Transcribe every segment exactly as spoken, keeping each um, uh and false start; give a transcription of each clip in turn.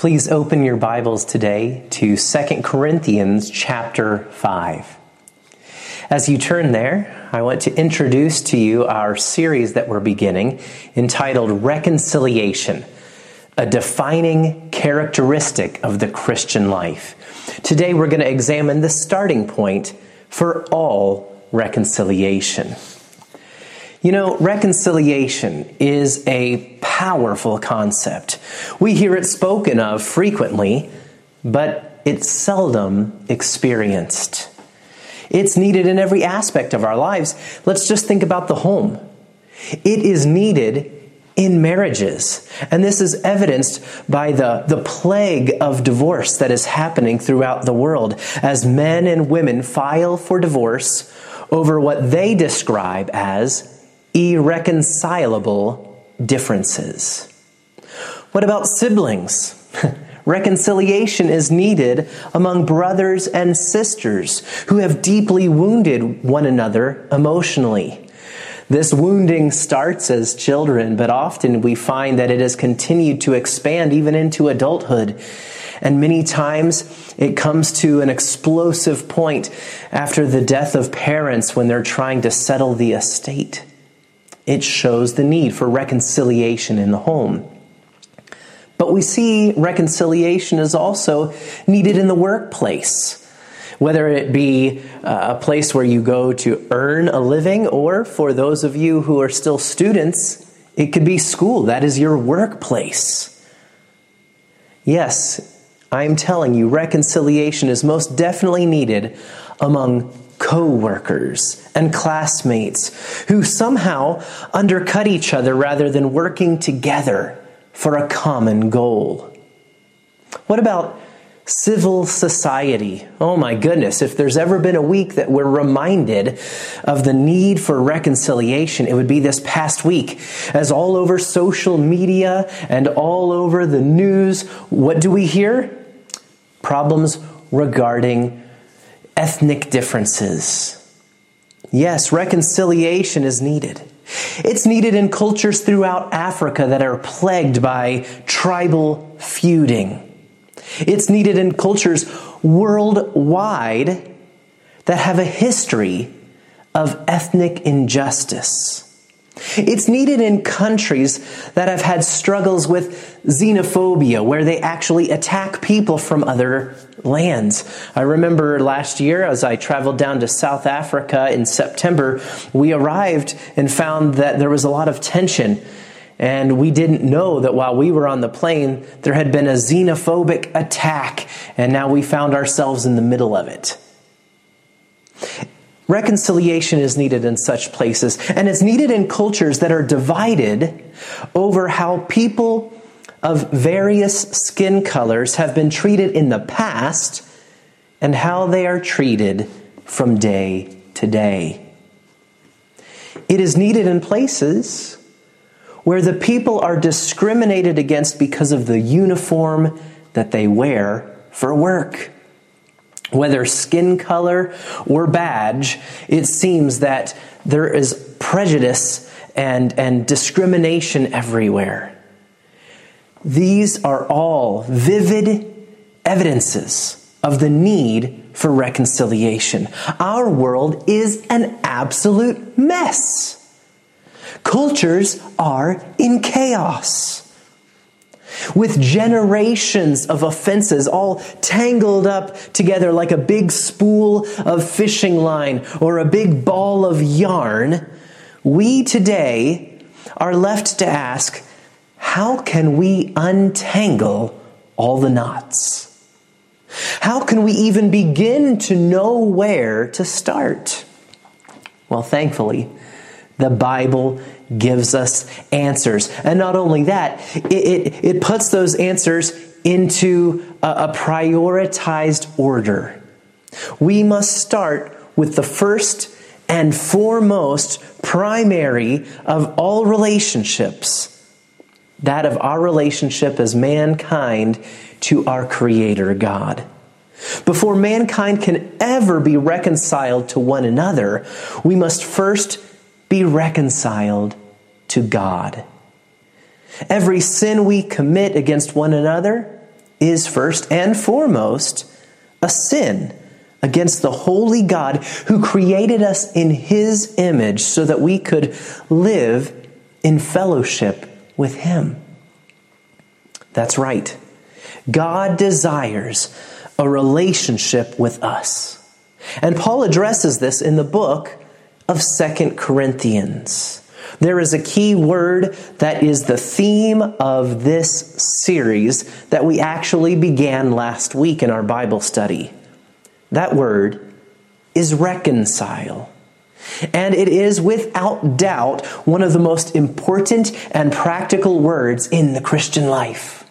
Please open your Bibles today to Second Corinthians chapter five. As you turn there, I want to introduce to you our series that we're beginning entitled Reconciliation, a defining characteristic of the Christian life. Today we're going to examine the starting point for all reconciliation. You know, reconciliation is a powerful concept. We hear it spoken of frequently, but it's seldom experienced. It's needed in every aspect of our lives. Let's just think about the home. It is needed in marriages. And this is evidenced by the, the plague of divorce that is happening throughout the world as men and women file for divorce over what they describe as irreconcilable differences. What about siblings? Reconciliation is needed among brothers and sisters who have deeply wounded one another emotionally. This wounding starts as children, but often we find that it has continued to expand even into adulthood. And many times it comes to an explosive point after the death of parents when they're trying to settle the estate. It shows the need for reconciliation in the home. But we see reconciliation is also needed in the workplace, whether it be a place where you go to earn a living, or for those of you who are still students, it could be school. That is your workplace. Yes, I'm telling you, reconciliation is most definitely needed among co-workers and classmates who somehow undercut each other rather than working together for a common goal. What about civil society? Oh my goodness, if there's ever been a week that we're reminded of the need for reconciliation, it would be this past week. As all over social media and all over the news, what do we hear? Problems regarding ethnic differences. Yes, reconciliation is needed. It's needed in cultures throughout Africa that are plagued by tribal feuding. It's needed in cultures worldwide that have a history of ethnic injustice. It's needed in countries that have had struggles with xenophobia, where they actually attack people from other lands. I remember last year as I traveled down to South Africa in September, we arrived and found that there was a lot of tension. And we didn't know that while we were on the plane, there had been a xenophobic attack. And now we found ourselves in the middle of it. Reconciliation is needed in such places, and it's needed in cultures that are divided over how people of various skin colors have been treated in the past and how they are treated from day to day. It is needed in places where the people are discriminated against because of the uniform that they wear for work. Whether skin color or badge, it seems that there is prejudice and, and discrimination everywhere. These are all vivid evidences of the need for reconciliation. Our world is an absolute mess. Cultures are in chaos, with generations of offenses all tangled up together like a big spool of fishing line or a big ball of yarn. We today are left to ask, how can we untangle all the knots? How can we even begin to know where to start? Well, thankfully, the Bible gives us answers. And not only that, it, it, it puts those answers into a, a prioritized order. We must start with the first and foremost primary of all relationships, that of our relationship as mankind to our Creator God. Before mankind can ever be reconciled to one another, we must first be reconciled to God. Every sin we commit against one another is first and foremost a sin against the holy God who created us in His image so that we could live in fellowship with Him. That's right. God desires a relationship with us. And Paul addresses this in the book of Second Corinthians. There is a key word that is the theme of this series that we actually began last week in our Bible study. That word is reconcile. And it is without doubt one of the most important and practical words in the Christian life.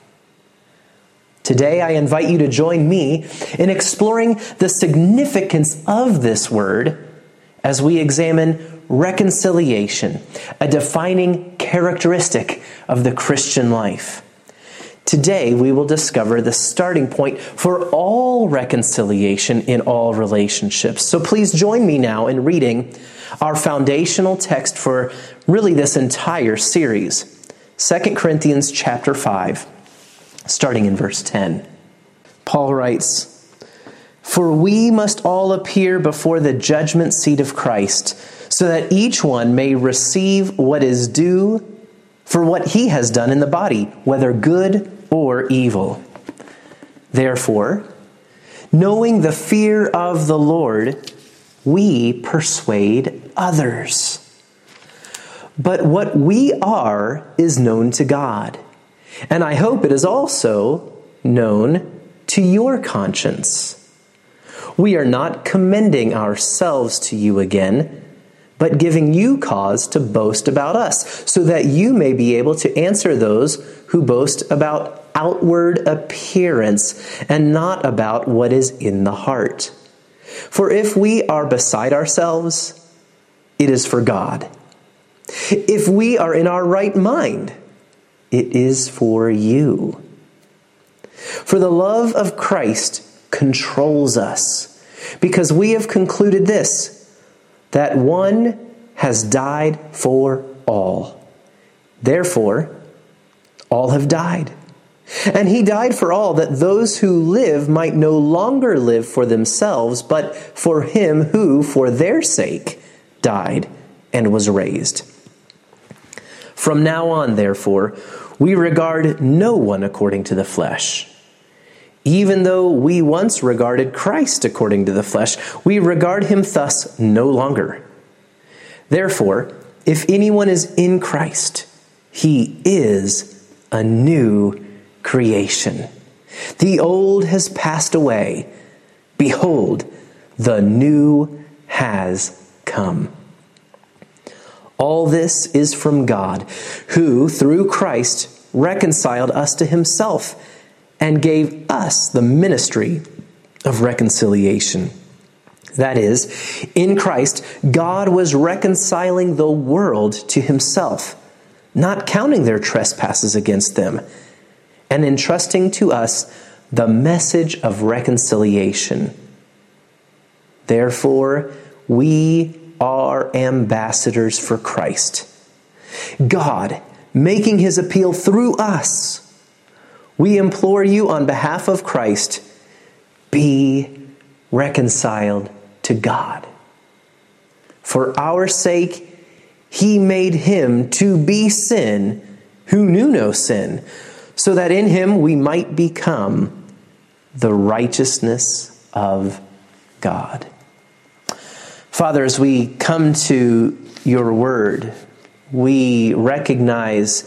Today, I invite you to join me in exploring the significance of this word as we examine reconciliation, a defining characteristic of the Christian life. Today, we will discover the starting point for all reconciliation in all relationships. So please join me now in reading our foundational text for really this entire series, Second Corinthians chapter five, starting in verse ten. Paul writes, "For we must all appear before the judgment seat of Christ, so that each one may receive what is due for what he has done in the body, whether good or evil. Therefore, knowing the fear of the Lord, we persuade others. But what we are is known to God, and I hope it is also known to your conscience. We are not commending ourselves to you again, but giving you cause to boast about us, so that you may be able to answer those who boast about outward appearance and not about what is in the heart. For if we are beside ourselves, it is for God. If we are in our right mind, it is for you. For the love of Christ controls us, because we have concluded this, that one has died for all. Therefore, all have died. And he died for all, that those who live might no longer live for themselves, but for him who, for their sake, died and was raised. From now on, therefore, we regard no one according to the flesh. Even though we once regarded Christ according to the flesh, we regard him thus no longer. Therefore, if anyone is in Christ, he is a new creation. The old has passed away. Behold, the new has come. All this is from God, who, through Christ, reconciled us to himself and gave us the ministry of reconciliation. That is, in Christ, God was reconciling the world to himself, not counting their trespasses against them, and entrusting to us the message of reconciliation. Therefore, we are ambassadors for Christ, God making his appeal through us. We implore you on behalf of Christ, be reconciled to God. For our sake, he made him to be sin who knew no sin, so that in him we might become the righteousness of God. Father, as we come to your word, we recognize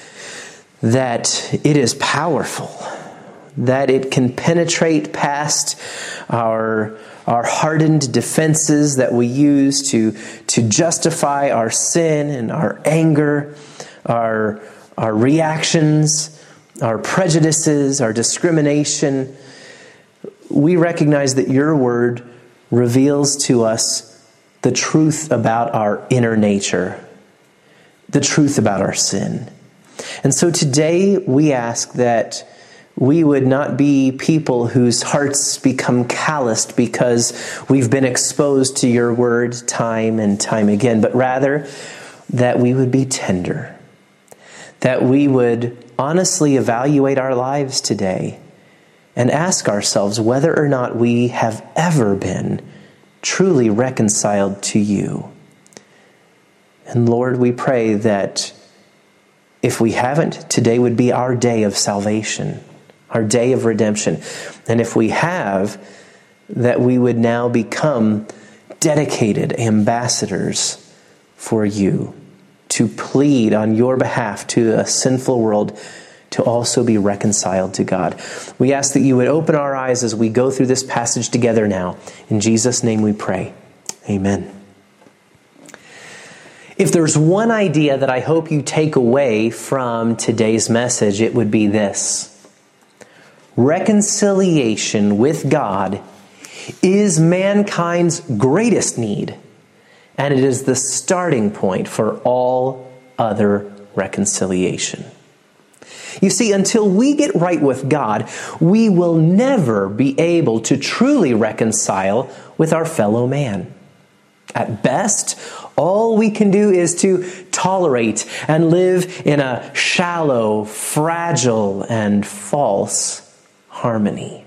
that it is powerful, that it can penetrate past our, our hardened defenses that we use to, to justify our sin and our anger, our, our reactions, our prejudices, our discrimination. We recognize that your word reveals to us the truth about our inner nature, the truth about our sin. And so today we ask that we would not be people whose hearts become calloused because we've been exposed to your word time and time again, but rather that we would be tender, that we would honestly evaluate our lives today and ask ourselves whether or not we have ever been truly reconciled to you. And Lord, we pray that if we haven't, today would be our day of salvation, our day of redemption. And if we have, that we would now become dedicated ambassadors for you, to plead on your behalf to a sinful world to also be reconciled to God. We ask that you would open our eyes as we go through this passage together now. In Jesus' name we pray. Amen. If there's one idea that I hope you take away from today's message, it would be this: reconciliation with God is mankind's greatest need, and it is the starting point for all other reconciliation. You see, until we get right with God, we will never be able to truly reconcile with our fellow man. At best, all we can do is to tolerate and live in a shallow, fragile, and false harmony.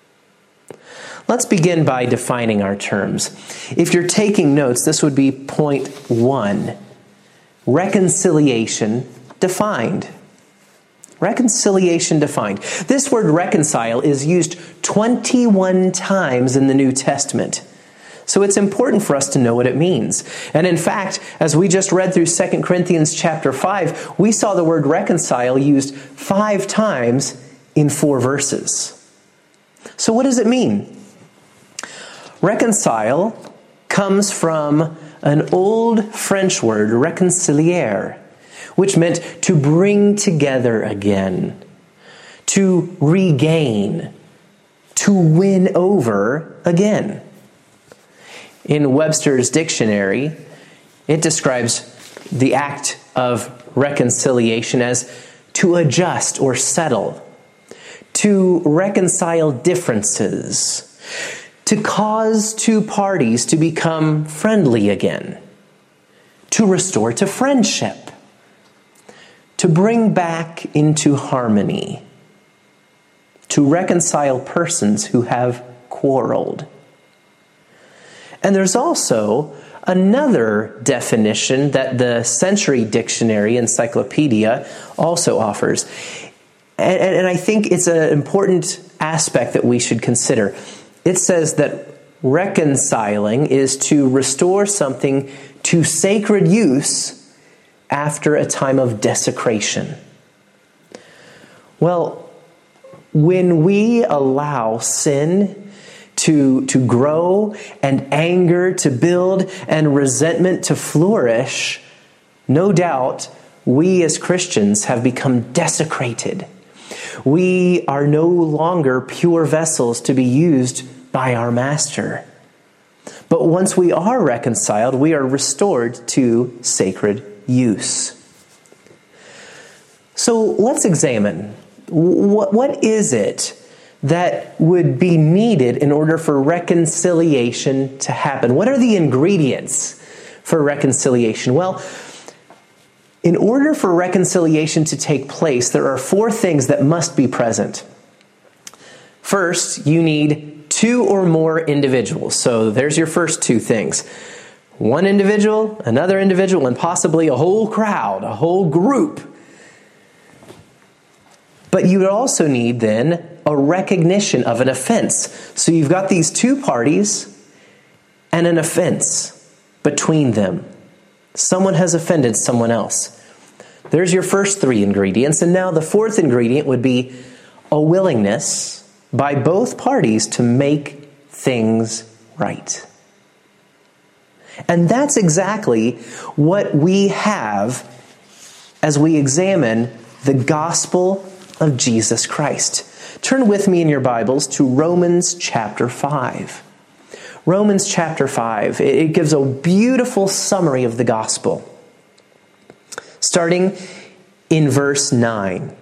Let's begin by defining our terms. If you're taking notes, this would be point one. Reconciliation defined. Reconciliation defined. This word reconcile is used twenty-one times in the New Testament. So it's important for us to know what it means. And in fact, as we just read through Second Corinthians chapter five, we saw the word reconcile used five times in four verses. So what does it mean? Reconcile comes from an old French word, réconcilier, which meant to bring together again, to regain, to win over again. In Webster's dictionary, it describes the act of reconciliation as to adjust or settle, to reconcile differences, to cause two parties to become friendly again, to restore to friendship, to bring back into harmony, to reconcile persons who have quarreled. And there's also another definition that the Century Dictionary Encyclopedia also offers. And, and I think it's an important aspect that we should consider. It says that reconciling is to restore something to sacred use after a time of desecration. Well, when we allow sin to, to grow and anger to build and resentment to flourish, no doubt we as Christians have become desecrated. We are no longer pure vessels to be used by our Master. But once we are reconciled, we are restored to sacred use. So let's examine, what, what is it that would be needed in order for reconciliation to happen? What are the ingredients for reconciliation? Well, in order for reconciliation to take place, there are four things that must be present. First, you need two or more individuals. So there's your first two things. One individual, another individual, and possibly a whole crowd, a whole group. But you would also need then a recognition of an offense. So you've got these two parties and an offense between them. Someone has offended someone else. There's your first three ingredients. And now the fourth ingredient would be a willingness by both parties to make things right. And that's exactly what we have as we examine the gospel of Jesus Christ. Turn with me in your Bibles to Romans chapter five. Romans chapter five. It gives a beautiful summary of the gospel. Starting in verse nine.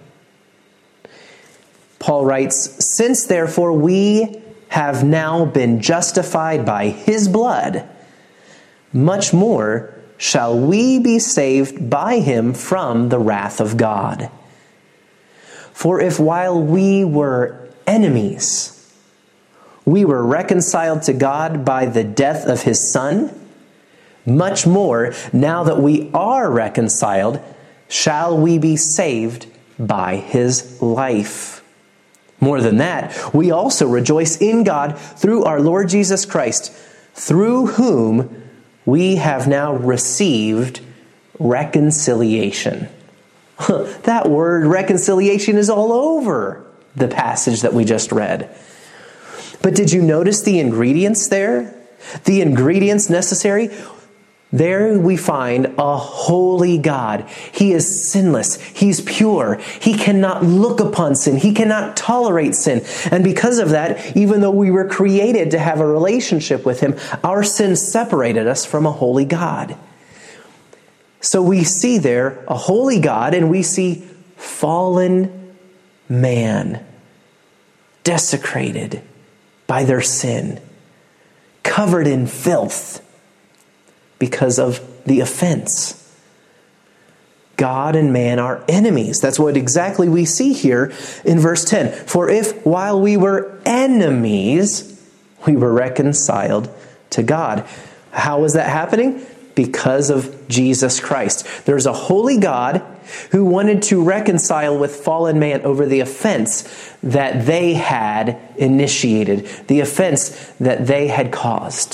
Paul writes, "Since therefore we have now been justified by his blood, much more shall we be saved by him from the wrath of God. For if while we were enemies, we were reconciled to God by the death of his Son. Much more, now that we are reconciled, shall we be saved by his life. More than that, we also rejoice in God through our Lord Jesus Christ, through whom we have now received reconciliation. That word reconciliation is all over the passage that we just read. But did you notice the ingredients there? The ingredients necessary? There we find a holy God. He is sinless. He's pure. He cannot look upon sin. He cannot tolerate sin. And because of that, even though we were created to have a relationship with him, our sin separated us from a holy God. So we see there a holy God, and we see fallen man, desecrated by their sin, covered in filth because of the offense. God and man are enemies. That's what exactly we see here in verse ten. For if while we were enemies, we were reconciled to God. How was that happening? Because of Jesus Christ. There's a holy God who wanted to reconcile with fallen man over the offense that they had initiated, the offense that they had caused.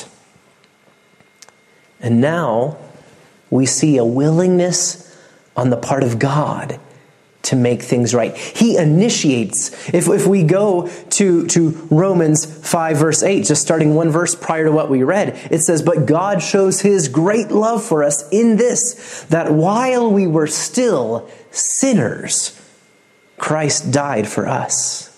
And now we see a willingness on the part of God to make things right. He initiates. If, if we go to, to Romans five verse eight, just starting one verse prior to what we read, it says, "But God shows his great love for us in this, that while we were still sinners, Christ died for us."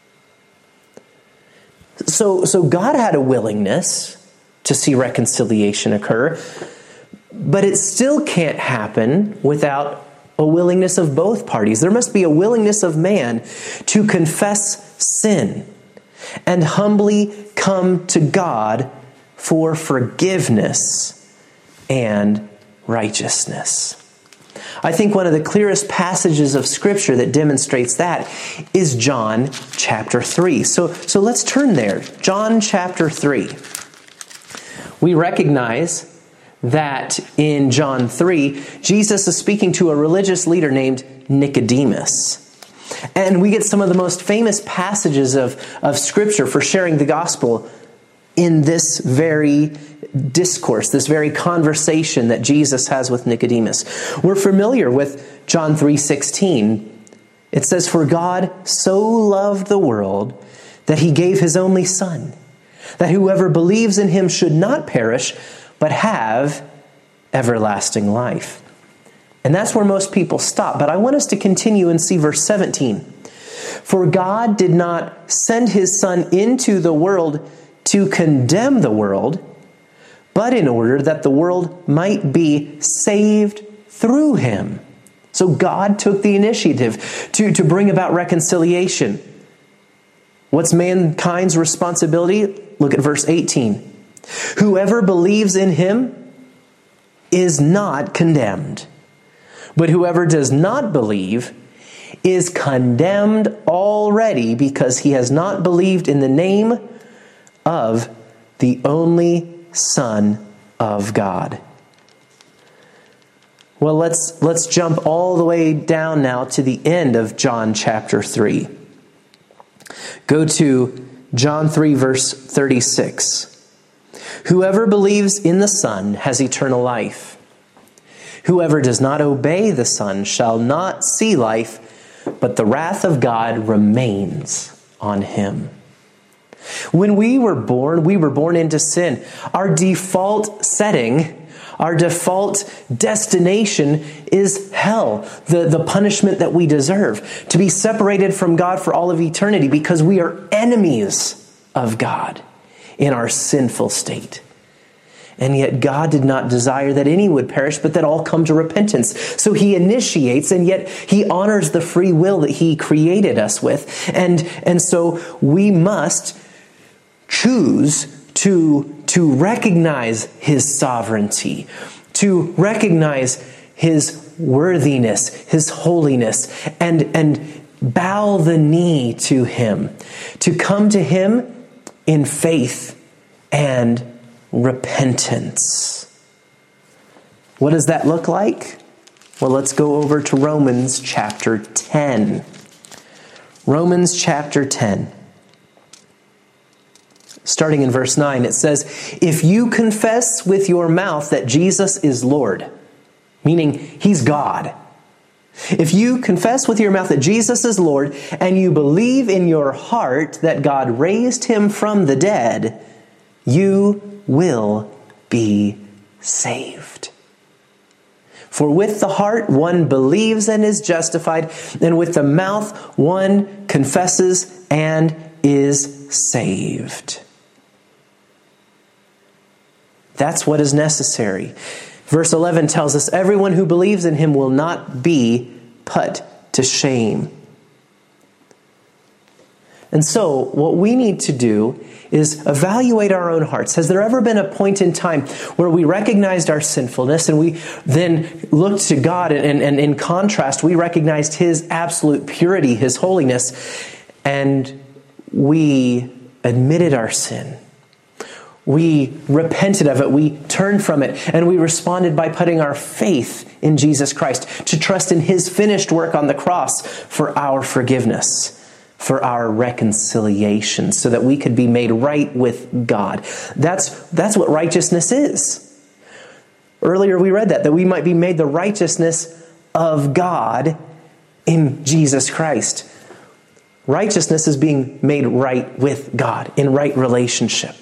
So, so God had a willingness to see reconciliation occur, but it still can't happen without a willingness of both parties. There must be a willingness of man to confess sin and humbly come to God for forgiveness and righteousness. I think one of the clearest passages of Scripture that demonstrates that is John chapter three. So, so let's turn there. John chapter three. We recognize that in John three, Jesus is speaking to a religious leader named Nicodemus. And we get some of the most famous passages of, of Scripture for sharing the gospel in this very discourse, this very conversation that Jesus has with Nicodemus. We're familiar with John three sixteen. It says, "For God so loved the world that he gave his only Son, that whoever believes in him should not perish, but have everlasting life." And that's where most people stop. But I want us to continue and see verse seventeen. "For God did not send his Son into the world to condemn the world, but in order that the world might be saved through him." So God took the initiative to, to bring about reconciliation. What's mankind's responsibility? Look at verse eighteen. "Whoever believes in him is not condemned, but whoever does not believe is condemned already, because he has not believed in the name of the only Son of God." Well, let's let's jump all the way down now to the end of John chapter three. Go to John three verse thirty-six. "Whoever believes in the Son has eternal life. Whoever does not obey the Son shall not see life, but the wrath of God remains on him." When we were born, we were born into sin. Our default setting, our default destination is hell, the, the punishment that we deserve, to be separated from God for all of eternity, because we are enemies of God in our sinful state. And yet God did not desire that any would perish, but that all come to repentance. So he initiates, and yet he honors the free will that he created us with. And, and so we must choose to, to recognize his sovereignty, to recognize his worthiness, his holiness, and, and bow the knee to him, to come to him in faith and repentance. What does that look like? Well, let's go over to Romans chapter ten. Romans chapter ten. Starting in verse nine, it says, "If you confess with your mouth that Jesus is Lord," meaning he's God. "If you confess with your mouth that Jesus is Lord, and you believe in your heart that God raised him from the dead, you will be saved. For with the heart one believes and is justified, and with the mouth one confesses and is saved." That's what is necessary. Verse eleven tells us, "Everyone who believes in him will not be put to shame." And so, what we need to do is evaluate our own hearts. Has there ever been a point in time where we recognized our sinfulness and we then looked to God, and, and, and in contrast, we recognized his absolute purity, his holiness, and we admitted our sin? We repented of it, we turned from it, and we responded by putting our faith in Jesus Christ, to trust in his finished work on the cross for our forgiveness, for our reconciliation, so that we could be made right with God. That's, that's what righteousness is. Earlier we read that, that we might be made the righteousness of God in Jesus Christ. Righteousness is being made right with God, in right relationship.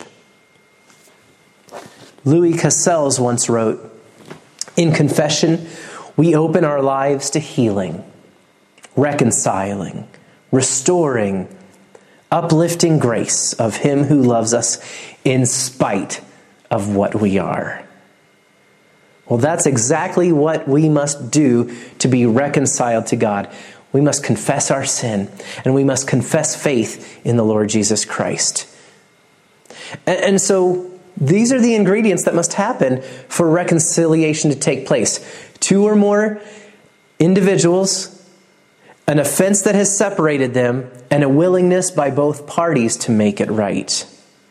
Louis Cassels once wrote, "In confession, we open our lives to healing, reconciling, restoring, uplifting grace of him who loves us in spite of what we are." Well, that's exactly what we must do to be reconciled to God. We must confess our sin, and we must confess faith in the Lord Jesus Christ. And, and so, these are the ingredients that must happen for reconciliation to take place. Two or more individuals, an offense that has separated them, and a willingness by both parties to make it right.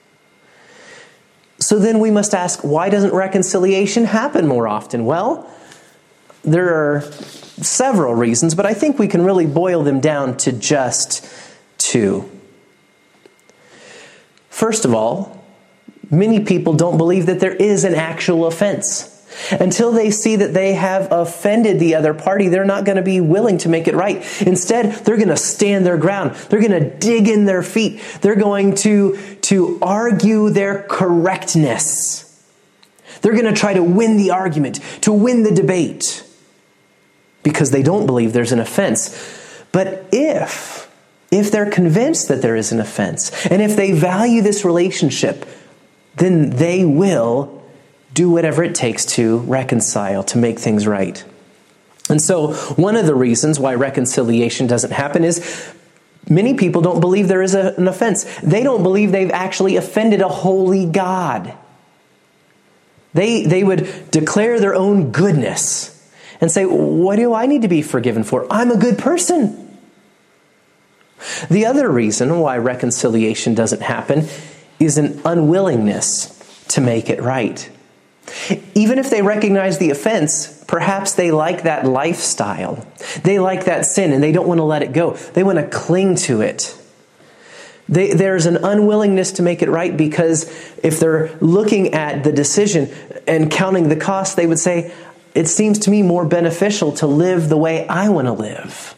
So then we must ask, why doesn't reconciliation happen more often? Well, there are several reasons, but I think we can really boil them down to just two. First of all, many people don't believe that there is an actual offense. Until they see that they have offended the other party, they're not going to be willing to make it right. Instead, they're going to stand their ground. They're going to dig in their feet. They're going to, to argue their correctness. They're going to try to win the argument, to win the debate, because they don't believe there's an offense. But if, if they're convinced that there is an offense, and if they value this relationship, then they will do whatever it takes to reconcile, to make things right. And so one of the reasons why reconciliation doesn't happen is many people don't believe there is a, an offense. They don't believe they've actually offended a holy God. They, they would declare their own goodness and say, what do I need to be forgiven for? I'm a good person. The other reason why reconciliation doesn't happen is an unwillingness to make it right. Even if they recognize the offense, perhaps they like that lifestyle. They like that sin and they don't want to let it go. They want to cling to it. They, there's an unwillingness to make it right because if they're looking at the decision and counting the cost, they would say, it seems to me more beneficial to live the way I want to live.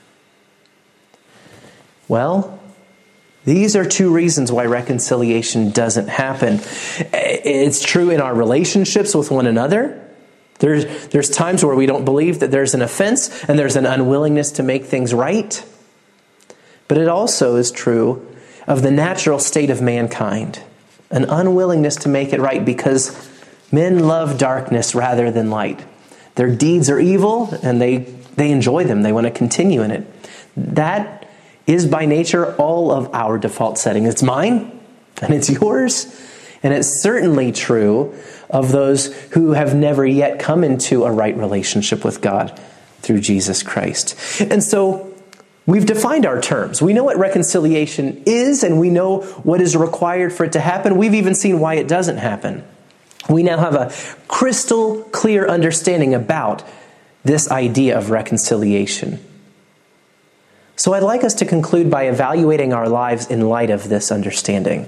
Well, these are two reasons why reconciliation doesn't happen. It's true in our relationships with one another. There's, there's times where we don't believe that there's an offense and there's an unwillingness to make things right. But it also is true of the natural state of mankind. An unwillingness to make it right because men love darkness rather than light. Their deeds are evil and they, they enjoy them. They want to continue in it. That is by nature all of our default setting. It's mine and it's yours. And it's certainly true of those who have never yet come into a right relationship with God through Jesus Christ. And so We've defined our terms. We know what reconciliation is, and we know what is required for it to happen. We've even seen why it doesn't happen. We now have a crystal clear understanding about this idea of reconciliation. So I'd like us to conclude by evaluating our lives in light of this understanding.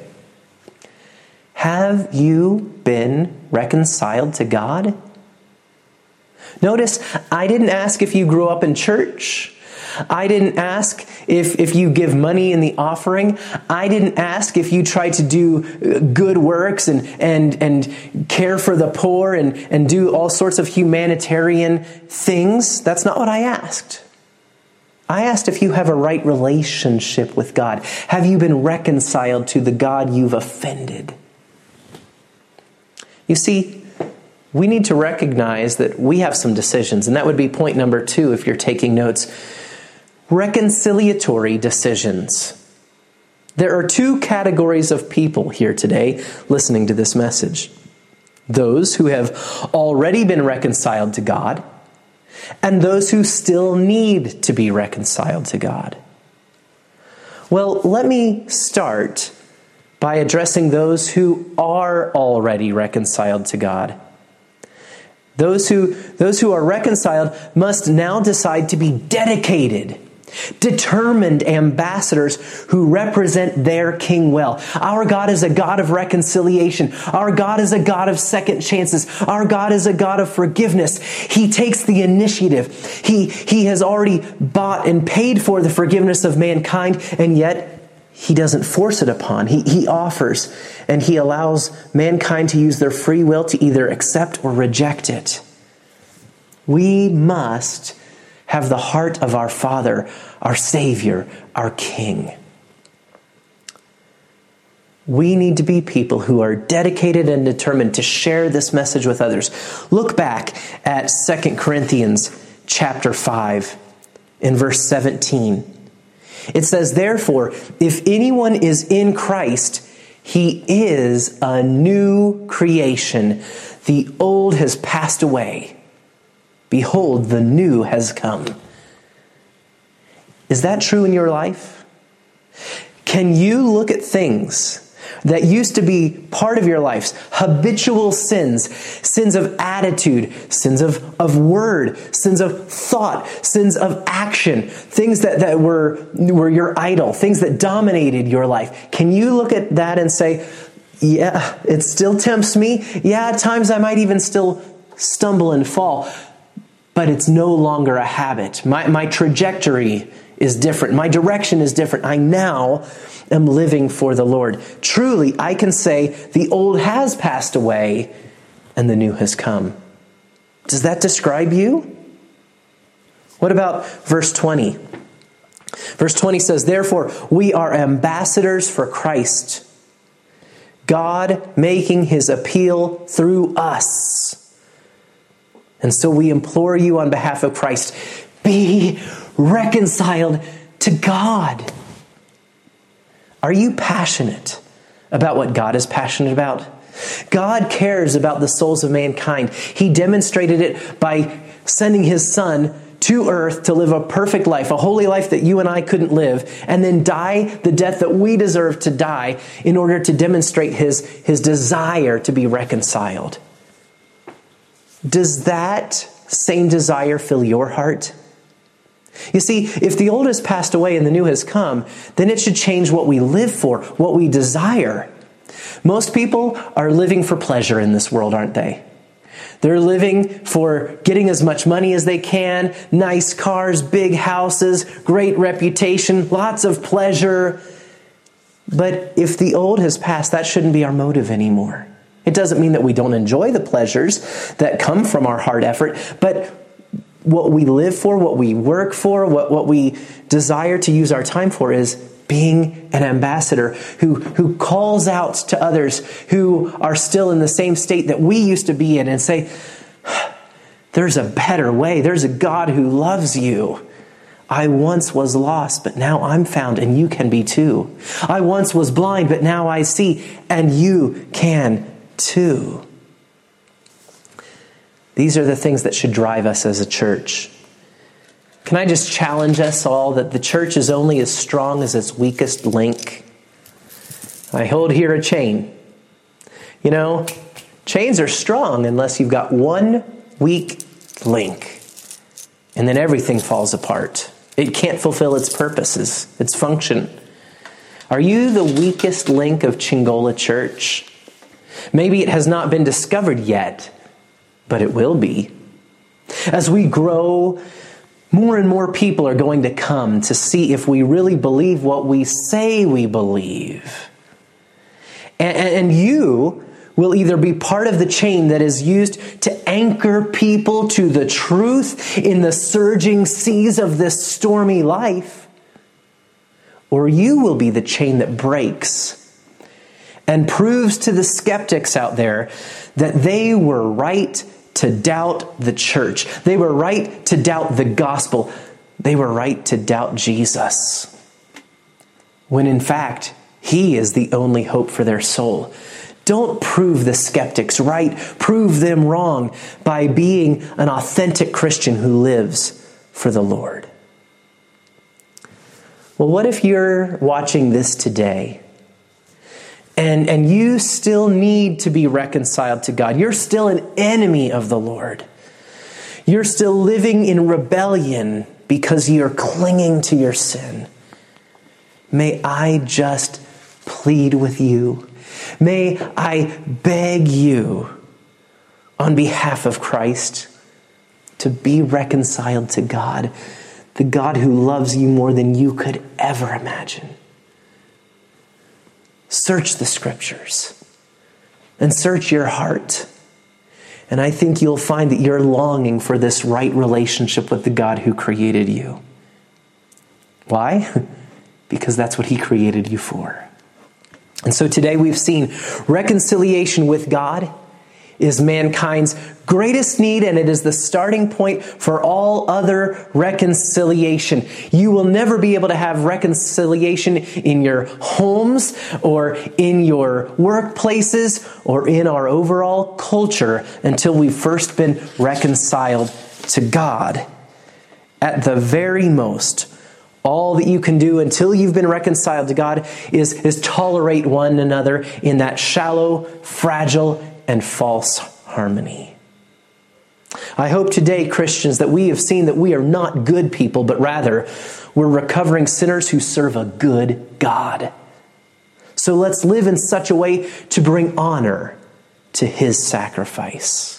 Have you been reconciled to God? Notice, I didn't ask if you grew up in church. I didn't ask if, if you give money in the offering. I didn't ask if you try to do good works and, and, and care for the poor and, and do all sorts of humanitarian things. That's not what I asked. I asked if you have a right relationship with God. Have you been reconciled to the God you've offended? You see, we need to recognize that we have some decisions, and that would be point number two if you're taking notes. Reconciliatory decisions. There are two categories of people here today listening to this message. Those who have already been reconciled to God, and those who still need to be reconciled to God. Well, let me start by addressing those who are already reconciled to God. Those who, those who are reconciled must now decide to be dedicated, determined ambassadors who represent their King well. Our God is a God of reconciliation. Our God is a God of second chances. Our God is a God of forgiveness. He takes the initiative. He, he has already bought and paid for the forgiveness of mankind, and yet He doesn't force it upon. He, he offers, and He allows mankind to use their free will to either accept or reject it. We must have the heart of our Father, our Savior, our King. We need to be people who are dedicated and determined to share this message with others. Look back at Second Corinthians chapter five in verse seventeen. It says, "Therefore, if anyone is in Christ, he is a new creation. The old has passed away. Behold, the new has come." Is that true in your life? Can you look at things that used to be part of your life, habitual sins, sins of attitude, sins of, of word, sins of thought, sins of action, things that, that were, were your idol, things that dominated your life? Can you look at that and say, yeah, it still tempts me. Yeah, at times I might even still stumble and fall, but it's no longer a habit. My, my trajectory is different. My direction is different. I now am living for the Lord. Truly, I can say the old has passed away and the new has come. Does that describe you? What about verse twenty? Verse twenty says, "Therefore, we are ambassadors for Christ, God making His appeal through us. And so we implore you on behalf of Christ, be reconciled to God." Are you passionate about what God is passionate about? God cares about the souls of mankind. He demonstrated it by sending His Son to earth to live a perfect life, a holy life that you and I couldn't live, and then die the death that we deserve to die in order to demonstrate His, His desire to be reconciled. Does that same desire fill your heart? You see, if the old has passed away and the new has come, then it should change what we live for, what we desire. Most people are living for pleasure in this world, aren't they? They're living for getting as much money as they can, nice cars, big houses, great reputation, lots of pleasure. But if the old has passed, that shouldn't be our motive anymore. It doesn't mean that we don't enjoy the pleasures that come from our hard effort, but what we live for, what we work for, what, what we desire to use our time for is being an ambassador who, who calls out to others who are still in the same state that we used to be in and say, there's a better way. There's a God who loves you. I once was lost, but now I'm found, and you can be too. I once was blind, but now I see, and you can too. These are the things that should drive us as a church. Can I just challenge us all that the church is only as strong as its weakest link? I hold here a chain. You know, chains are strong unless you've got one weak link. And then everything falls apart. It can't fulfill its purposes, its function. Are you the weakest link of Chingola Church? Maybe it has not been discovered yet, but it will be. As we grow, more and more people are going to come to see if we really believe what we say we believe. And, and you will either be part of the chain that is used to anchor people to the truth in the surging seas of this stormy life, or you will be the chain that breaks and proves to the skeptics out there that they were right to doubt the church. They were right to doubt the gospel. They were right to doubt Jesus. When in fact, He is the only hope for their soul. Don't prove the skeptics right. Prove them wrong by being an authentic Christian who lives for the Lord. Well, what if you're watching this today and, and you still need to be reconciled to God? You're still an enemy of the Lord. You're still living in rebellion because you're clinging to your sin. May I just plead with you. May I beg you on behalf of Christ to be reconciled to God, the God who loves you more than you could ever imagine. Search the Scriptures and search your heart. And I think you'll find that you're longing for this right relationship with the God who created you. Why? Because that's what He created you for. And so today we've seen reconciliation with God is mankind's greatest need, and it is the starting point for all other reconciliation. You will never be able to have reconciliation in your homes or in your workplaces or in our overall culture until we've first been reconciled to God. At the very most, all that you can do until you've been reconciled to God is, is tolerate one another in that shallow, fragile, and false harmony. I hope today, Christians, that we have seen that we are not good people, but rather we're recovering sinners who serve a good God. So let's live in such a way to bring honor to His sacrifice.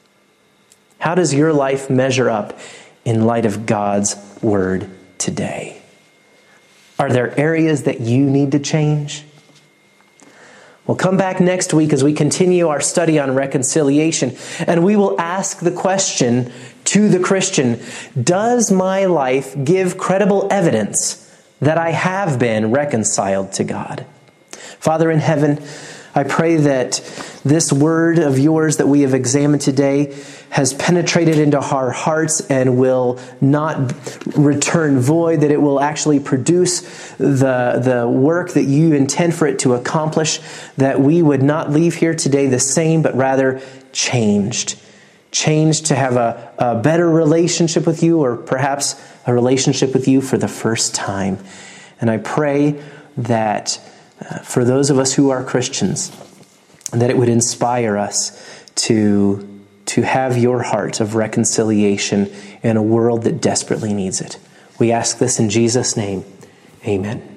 How does your life measure up in light of God's word today? Are there areas that you need to change? We'll come back next week as we continue our study on reconciliation, and we will ask the question to the Christian, does my life give credible evidence that I have been reconciled to God? Father in heaven, I pray that this word of yours that we have examined today has penetrated into our hearts and will not return void, that it will actually produce the, the work that you intend for it to accomplish, that we would not leave here today the same, but rather changed. Changed to have a, a better relationship with you, or perhaps a relationship with you for the first time. And I pray that uh, for those of us who are Christians, that it would inspire us to to have your heart of reconciliation in a world that desperately needs it. We ask this in Jesus' name. Amen.